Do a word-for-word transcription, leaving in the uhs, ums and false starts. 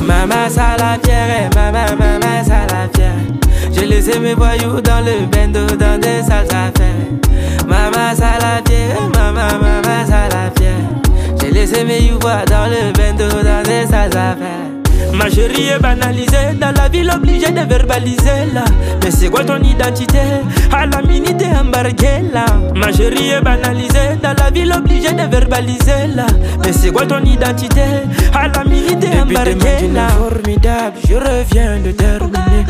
Maman ça la pierre, maman, maman ça la pierre. J'ai laissé mes voyous dans le bendo, dans des sales affaires. Maman ça la pierre, maman, maman ça la pierre. J'ai laissé mes youvois dans le bendo, dans des sales affaires. Ma chérie est banalisée, dans la ville obligée de verbaliser là. Mais c'est quoi ton identité? À la minute t'es embarqué là. Ma chérie est banalisée, dans la ville obligée de verbaliser là. Mais c'est quoi ton identité? À la minute t'es embarqué là. Formidable, je reviens de terminer.